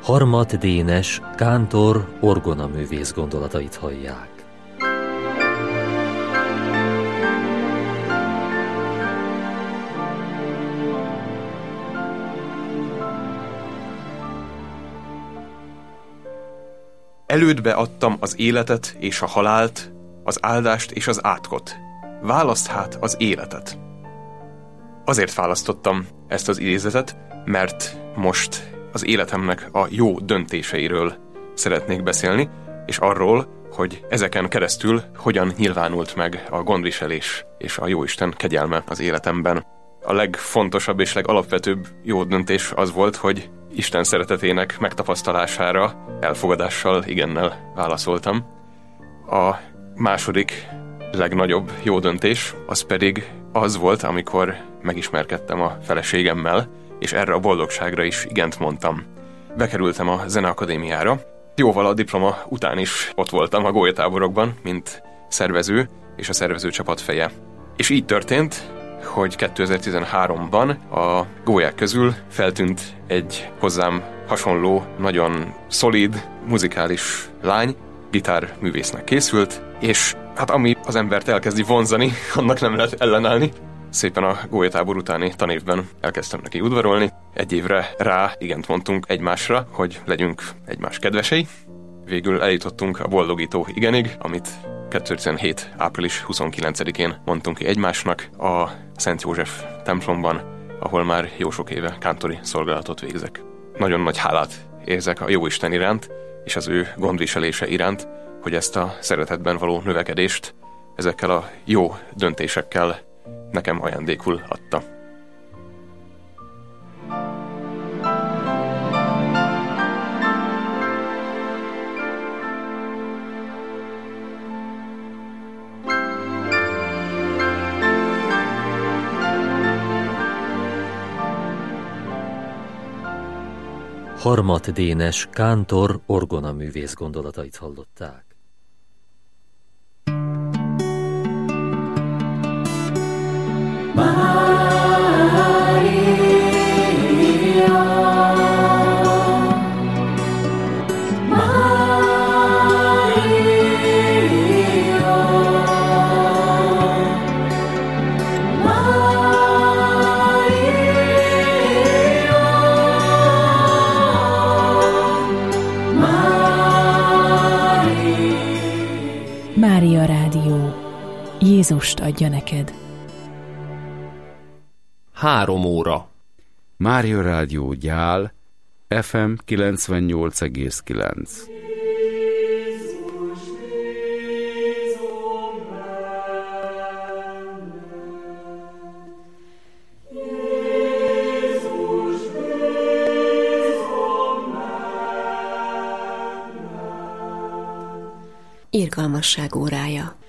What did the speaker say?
Harmat Dénes kántor orgonaművész gondolatait hallják. Elődbe adtam az életet és a halált, az áldást és az átkot. Válaszd hát az életet. Azért választottam ezt az idézetet, mert most az életemnek a jó döntéseiről szeretnék beszélni, és arról, hogy ezeken keresztül hogyan nyilvánult meg a gondviselés és a Jóisten kegyelme az életemben. A legfontosabb és legalapvetőbb jó döntés az volt, hogy Isten szeretetének megtapasztalására elfogadással, igennel válaszoltam. A második legnagyobb jó döntés az pedig az volt, amikor megismerkedtem a feleségemmel, és erre a boldogságra is igent mondtam. Bekerültem a Zeneakadémiára. Jóval a diploma után is ott voltam a gólyatáborokban, mint szervező és a szervezőcsapat feje. És így történt, hogy 2013-ban a gólyák közül feltűnt egy hozzám hasonló, nagyon szolíd, muzikális lány, gitárművésznek készült, és hát ami az embert elkezdi vonzani, annak nem lehet ellenállni. Szépen a gólyatábor utáni tanévben elkezdtem neki udvarolni. Egy évre rá igent mondtunk egymásra, hogy legyünk egymás kedvesei. Végül eljutottunk a boldogító igenig, amit 2017. április 29-én mondtunk ki egymásnak a Szent József templomban, ahol már jó sok éve kántori szolgálatot végzek. Nagyon nagy hálát érzek a Jóisten iránt, és az ő gondviselése iránt, hogy ezt a szeretetben való növekedést ezekkel a jó döntésekkel nekem ajándékul adta. Harmat Dénes kántor orgonaművész gondolatait hallották. Mária Rádió. Jézust adja neked. 3 óra. Mária Rádió Gyál, FM 98,9. Irgalmasság órája.